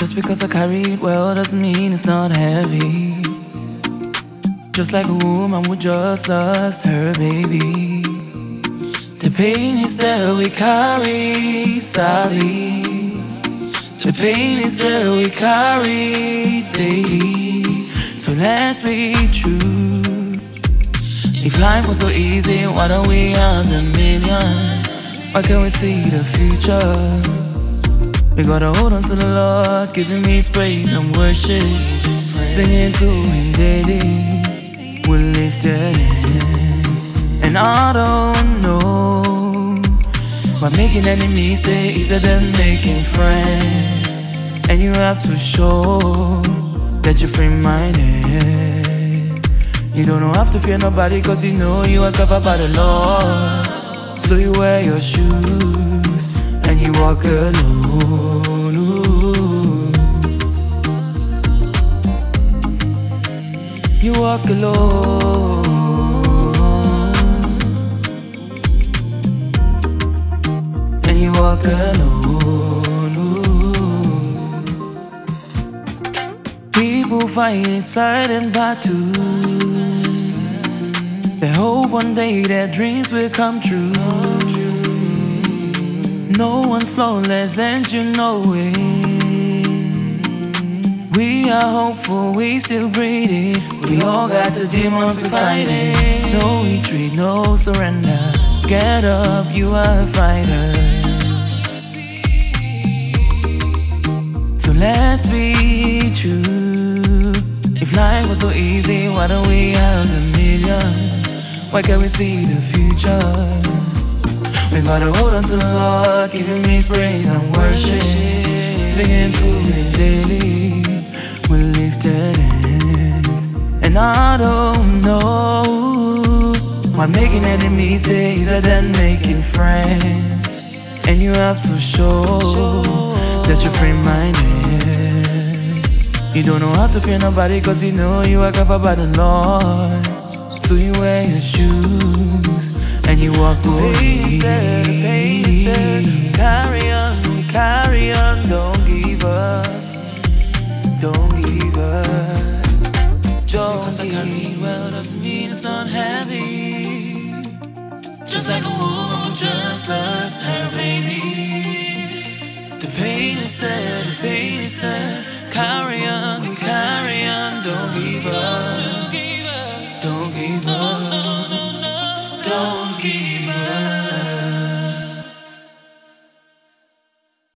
Just because I carry it well doesn't mean it's not heavy. Just like a woman would just lost her baby. The pain is there we carry sadly. The pain is there we carry daily. So let's be true. If life was so easy, why don't we have the millions? Why can't we see the future? We gotta hold on to the Lord, giving me His praise and worship, singing to Him daily. We'll lift our hands, and I don't know, but making enemies stay easier than making friends. And you have to show that you're free-minded. You don't have to fear nobody, cause you know you are covered by the Lord. So you wear your shoes and you walk alone. You walk alone. And you walk alone. People fighting silent battles. They hope one day their dreams will come true. No one's flawless and you know it. We are hopeful, we still breathing. We all got the demons we fighting. No retreat, no surrender. Get up, you are a fighter. So let's be true. If life was so easy, why don't we have the millions? Why can't we see the future? We gotta hold on to the Lord, giving me His praise and worship, singing to Him daily. We'll lift our hands, and I don't know why making enemies stay easier than making friends. And you have to show that you're free-minded. You don't have to fear nobody, cause you know you are covered by the Lord. So you wear your shoes and you walk away. The pain is there. We carry on, don't give up. Don't give up. Just because I carry well doesn't mean it's not heavy. Just like a woman who just lost her baby. The pain is there, the pain is there. Carry on, we carry on, don't give up. Don't give up. Don't give up.